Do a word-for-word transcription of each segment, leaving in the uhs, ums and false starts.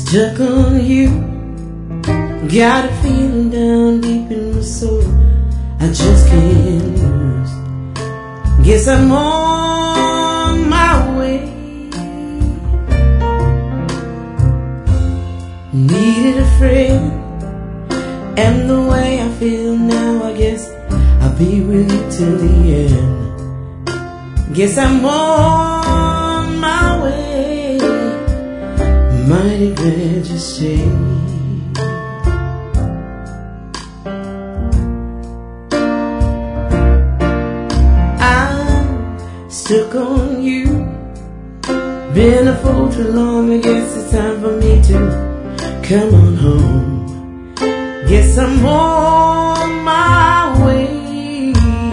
Stuck on you, got a feeling down deep in my soul I just can't lose. Guess I'm on my way. Needed a friend, and the way I feel now, I guess I'll be with you till the end. Guess I'm on my way. Mighty glad you stayed. I'm stuck on you. Been a fool too long. I guess it's time for me to come on home. Guess I'm on my way.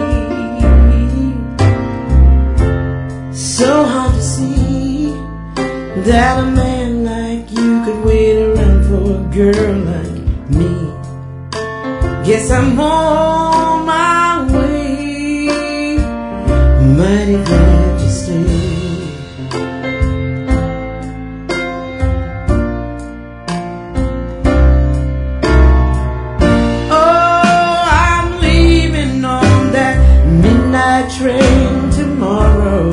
So hard to see that a man like you could wait around for a girl like me. Guess I'm on my way. Mighty glad you stayed. Train tomorrow,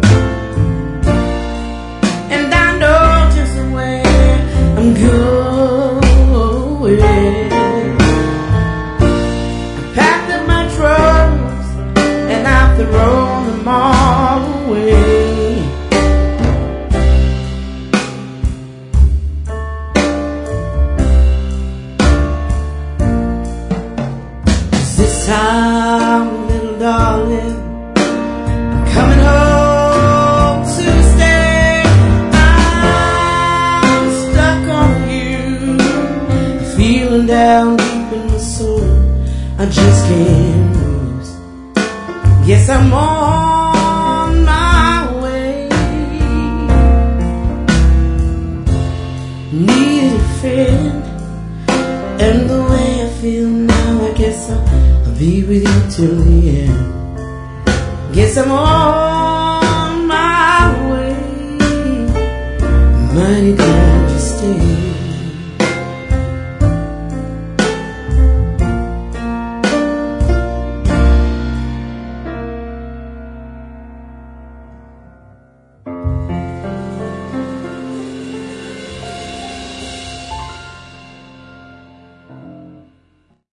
and I know just where I'm going. I packed up my troubles and I've thrown them all away. This time, little darling, coming home to stay. I'm stuck on you, feeling down deep in my soul I just can't lose. Guess I'm on my way. Need a friend, and the way I feel now, I guess I'll, I'll be with you till the end. Guess I'm on my way. Mighty glad you stayed.